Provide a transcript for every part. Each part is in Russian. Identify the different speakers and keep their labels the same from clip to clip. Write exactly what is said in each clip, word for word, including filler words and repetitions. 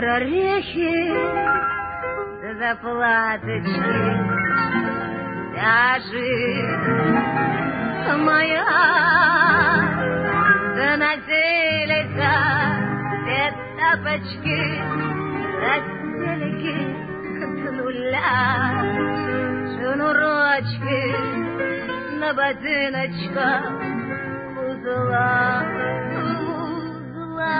Speaker 1: прорехи да заплаточки. Вяжи, моя, да наделится все тапочки, разделики до нуля, шнурочки на ботиночках, узла, узла.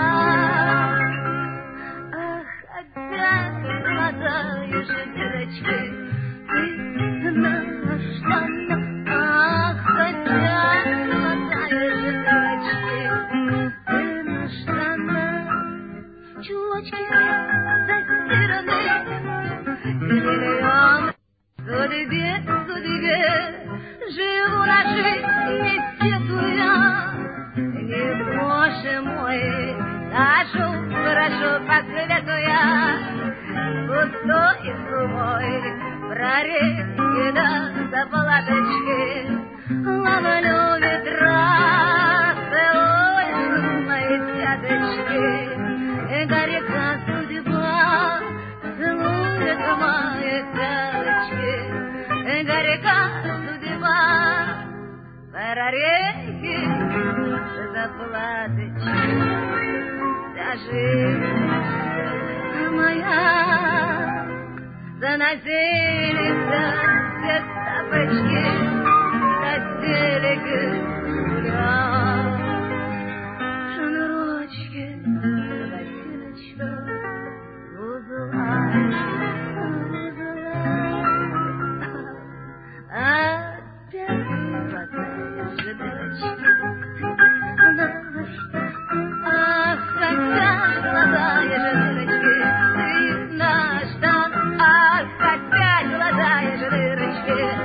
Speaker 1: Ах, опять золотая же дырочка, ты на штанах, ах, опять золотая же дырочка, ты на штанах, чулочки застираны, миллион судьбе, судьбе, живу на жизнь, не сетуя. Не, Боже мой, скажу, хорошо, посоветуя, пустой сумой прорехи да заплаточки, ловлю ветра, целую мои пяточки, горька судьба целует мои пяточки, горька судьба прорехи заплаточки. Скажи, моя, да наделится все тапочки, разделик гуля, шнурочки, ботиночка, узла, узла, опять золотая же дырочка. Ах, опять золотая же дырочка, ты на штан, ах, опять золотая же дырочка.